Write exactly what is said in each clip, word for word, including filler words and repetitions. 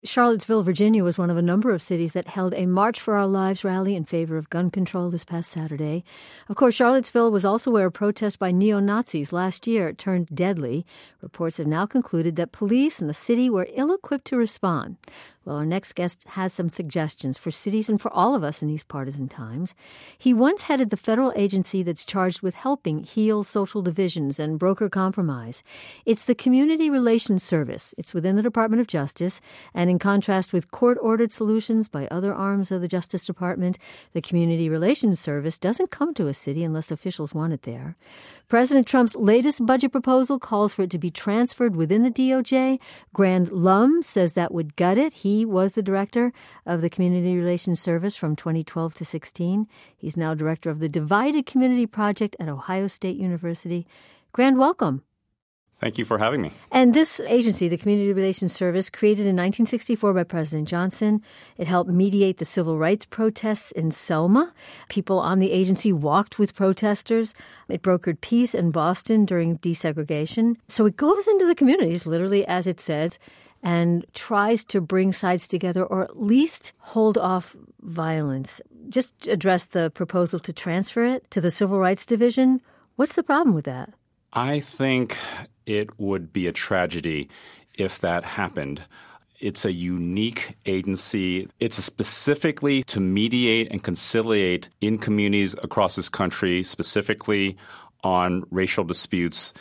Charlottesville, Virginia was one of a number of cities that held a March for Our Lives rally in favor of gun control this past Saturday. Of course, Charlottesville was also where a protest by neo-Nazis last year turned deadly. Reports have now concluded that police in the city were ill-equipped to respond. Well, our next guest has some suggestions for cities and for all of us in these partisan times. He once headed the federal agency that's charged with helping heal social divisions and broker compromise. It's the Community Relations Service. It's within the Department of Justice, and in contrast with court-ordered solutions by other arms of the Justice Department, the Community Relations Service doesn't come to a city unless officials want it there. President Trump's latest budget proposal calls for it to be transferred within the D O J. Grand Lum says that would gut it. He was the director of the Community Relations Service from twenty twelve to sixteen. He's now director of the Divided Community Project at Ohio State University. Grand, welcome. Thank you for having me. And this agency, the Community Relations Service, created in nineteen sixty-four by President Johnson. It helped mediate the civil rights protests in Selma. People on the agency walked with protesters. It brokered peace in Boston during desegregation. So it goes into the communities, literally as it says, and tries to bring sides together or at least hold off violence. Just address the proposal to transfer it to the Civil Rights Division. What's the problem with that? I think it would be a tragedy if that happened. It's a unique agency. It's specifically to mediate and conciliate in communities across this country, specifically on racial disputes.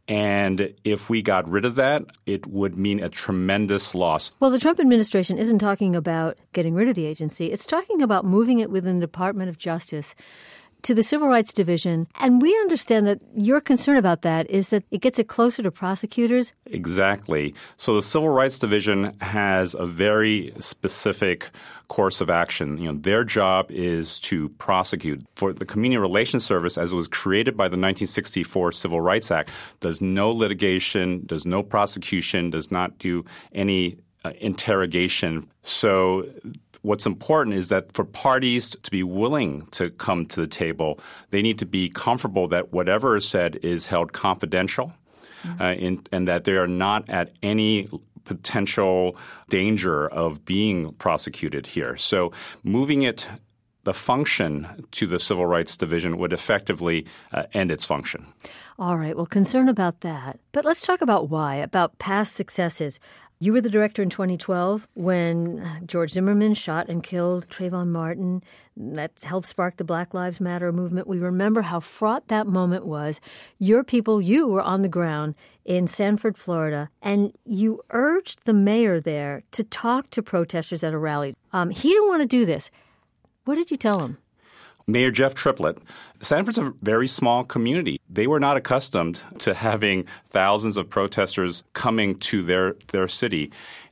And if we got rid of that, it would mean a tremendous loss. Well, the Trump administration isn't talking about getting rid of the agency. It's talking about moving it within the Department of Justice to the Civil Rights Division. And we understand that your concern about that is that it gets it closer to prosecutors. Exactly. So the Civil Rights Division has a very specific course of action. You know, their job is to prosecute. For the Community Relations Service, as it was created by the nineteen sixty-four Civil Rights Act, does no litigation, does no prosecution, does not do any uh, interrogation. So what's important is that for parties to be willing to come to the table, they need to be comfortable that whatever is said is held confidential, mm-hmm. uh, in, and that they are not at any potential danger of being prosecuted here. So moving it, the function to the Civil Rights Division would effectively uh, end its function. All right. Well, concern about that. But let's talk about why, about past successes. You were the director in twenty twelve when George Zimmerman shot and killed Trayvon Martin. That helped spark the Black Lives Matter movement. We remember how fraught that moment was. Your people, you were on the ground in Sanford, Florida, and you urged the mayor there to talk to protesters at a rally. Um, he didn't want to do this. What did you tell him? Mayor Jeff Triplett. Sanford's a very small community. They were not accustomed to having thousands of protesters coming to their, their city.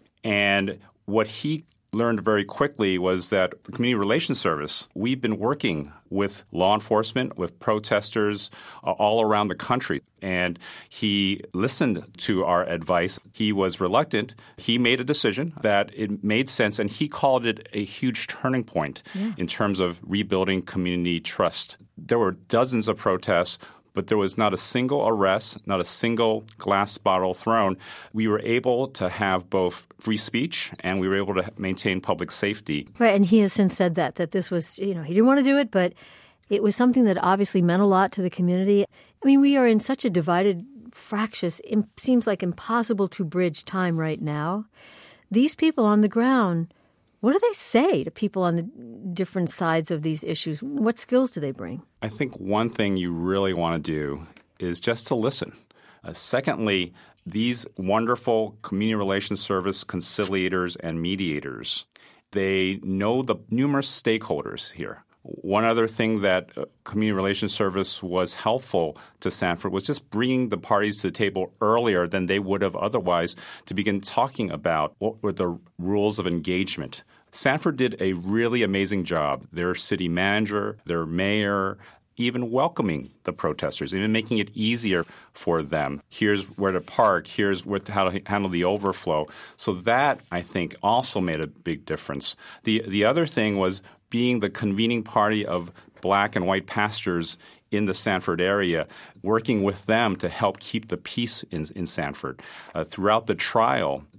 And what he learned very quickly was that the Community Relations Service, we've been working with law enforcement, with protesters uh, all around the country. And he listened to our advice. He was reluctant. He made a decision that it made sense, and he called it a huge turning point yeah. in terms of rebuilding community trust. There were dozens of protests, but there was not a single arrest, not a single glass bottle thrown. We were able to have both free speech and we were able to maintain public safety. Right, and he has since said that, that this was, you know, he didn't want to do it, but it was something that obviously meant a lot to the community. I mean, we are in such a divided, fractious, it seems like impossible to bridge time right now. These people on the ground, what do they say to people on the different sides of these issues? What skills do they bring? I think one thing you really want to do is just to listen. Uh, secondly, these wonderful community relations service conciliators and mediators, they know the numerous stakeholders here. One other thing that uh, Community Relations Service was helpful to Sanford was just bringing the parties to the table earlier than they would have otherwise to begin talking about what were the rules of engagement. Sanford did a really amazing job. Their city manager, their mayor, even welcoming the protesters, even making it easier for them. Here's where to park. Here's where to, how to handle the overflow. So that, I think, also made a big difference. The the other thing was being the convening party of black and white pastors in the Sanford area, working with them to help keep the peace in, in Sanford. Uh, throughout the trial,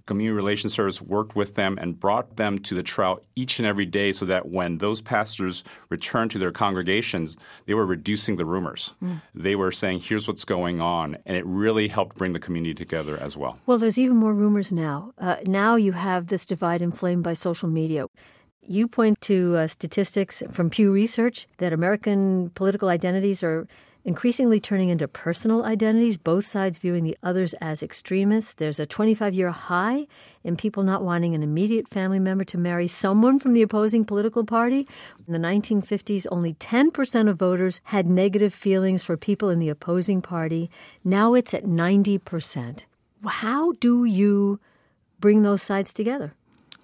Community Relations Service worked with them and brought them to the trial each and every day so that when those pastors returned to their congregations, they were reducing the rumors. Mm. They were saying, here's what's going on. And it really helped bring the community together as well. Well, there's even more rumors now. Uh, now you have this divide inflamed by social media. You point to uh, statistics from Pew Research that American political identities are increasingly turning into personal identities, both sides viewing the others as extremists. There's a twenty-five-year high in people not wanting an immediate family member to marry someone from the opposing political party. In the nineteen fifties, only ten percent of voters had negative feelings for people in the opposing party. Now it's at ninety percent. How do you bring those sides together?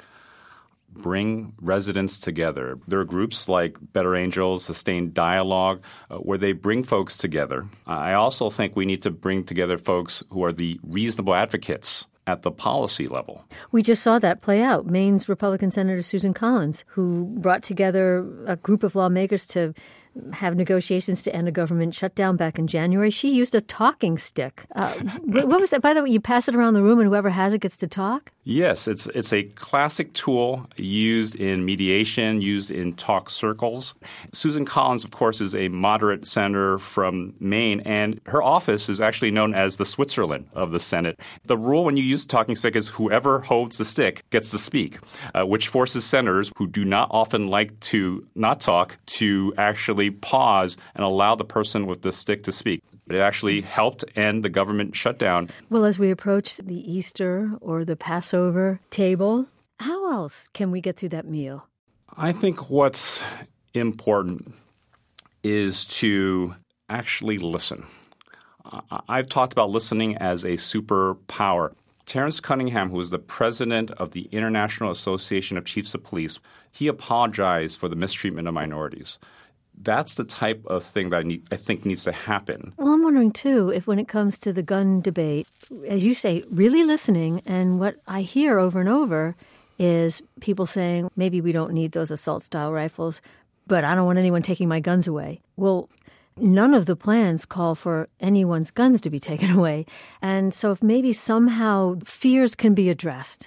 Bring residents together. There are groups like Better Angels, Sustained Dialogue, uh, where they bring folks together. I also think we need to bring together folks who are the reasonable advocates at the policy level. We just saw that play out. Maine's Republican Senator Susan Collins, who brought together a group of lawmakers to have negotiations to end a government shutdown back in January. She used a talking stick. Uh, what was that? By the way, you pass it around the room and whoever has it gets to talk? Yes, it's it's a classic tool used in mediation, used in talk circles. Susan Collins, of course, is a moderate senator from Maine, and her office is actually known as the Switzerland of the Senate. The rule when you use a talking stick is whoever holds the stick gets to speak, uh, which forces senators who do not often like to not talk to actually pause and allow the person with the stick to speak. It actually helped end the government shutdown. Well, as we approach the Easter or the Passover table, how else can we get through that meal? I think what's important is to actually listen. I've talked about listening as a superpower. Terrence Cunningham, who is the president of the International Association of Chiefs of Police, he apologized for the mistreatment of minorities. That's the type of thing that I, need, I think needs to happen. Well, I'm wondering, too, if when it comes to the gun debate, as you say, really listening, and what I hear over and over is people saying, maybe we don't need those assault-style rifles, but I don't want anyone taking my guns away. Well, none of the plans call for anyone's guns to be taken away. And so if maybe somehow fears can be addressed.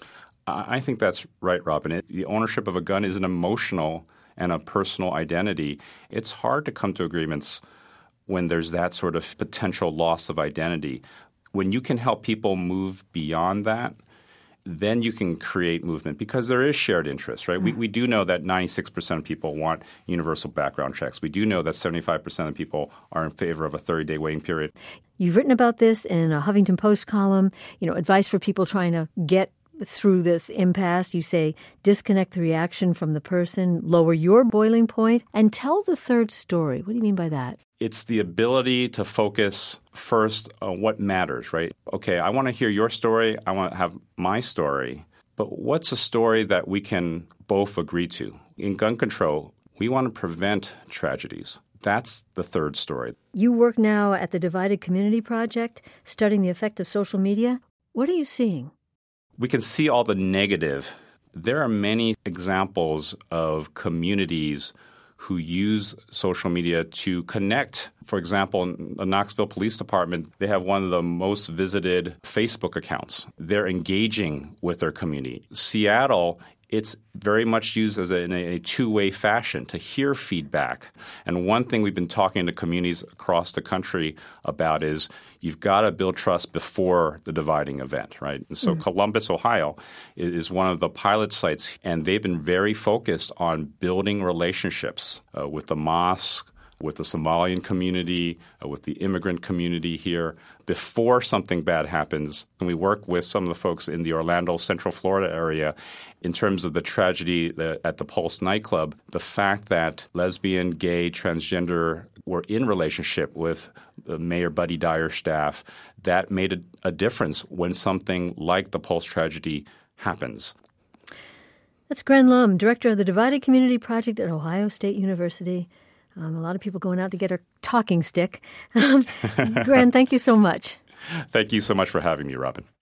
I think that's right, Robin. It, the ownership of a gun is an emotional and a personal identity. It's hard to come to agreements when there's that sort of potential loss of identity. When you can help people move beyond that, then you can create movement because there is shared interest, right? Mm. We, we do know that ninety-six percent of people want universal background checks. We do know that seventy-five percent of people are in favor of a thirty-day waiting period. You've written about this in a Huffington Post column, you know, advice for people trying to get through this impasse. You say disconnect the reaction from the person, lower your boiling point, and tell the third story. What do you mean by that? It's the ability to focus first on what matters, right? Okay, I want to hear your story. I want to have my story. But what's a story that we can both agree to? In gun control, we want to prevent tragedies. That's the third story. You work now at the Divided Community Project, studying the effect of social media. What are you seeing? We can see all the negative. There are many examples of communities who use social media to connect. For example, in the Knoxville Police Department, they have one of the most visited Facebook accounts. They're engaging with their community. Seattle, it's very much used as a, in a two-way fashion to hear feedback. And one thing we've been talking to communities across the country about is you've got to build trust before the dividing event, right? And so mm. Columbus, Ohio is one of the pilot sites, and they've been very focused on building relationships uh, with the mosque, with the Somalian community, uh, with the immigrant community here before something bad happens. And we work with some of the folks in the Orlando, Central Florida area in terms of the tragedy that, at the Pulse nightclub, the fact that lesbian, gay, transgender were in relationship with uh, Mayor Buddy Dyer's staff, that made a, a difference when something like the Pulse tragedy happens. That's Gren Lum, director of the Divided Community Project at Ohio State University. Um, a lot of people going out to get her talking stick. Um, Gren, thank you so much. Thank you so much for having me, Robin.